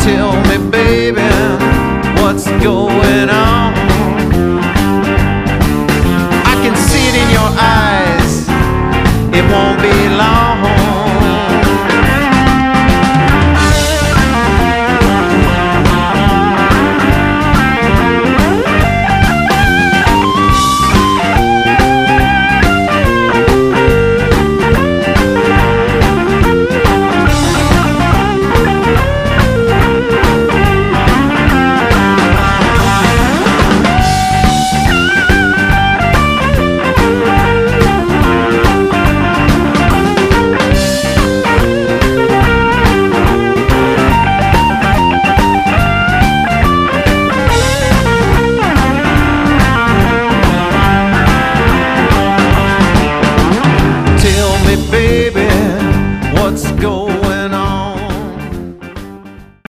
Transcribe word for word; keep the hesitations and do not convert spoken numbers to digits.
Tell me, baby, what's going on? I can see it in your eyes, it won't be long. Baby, what's going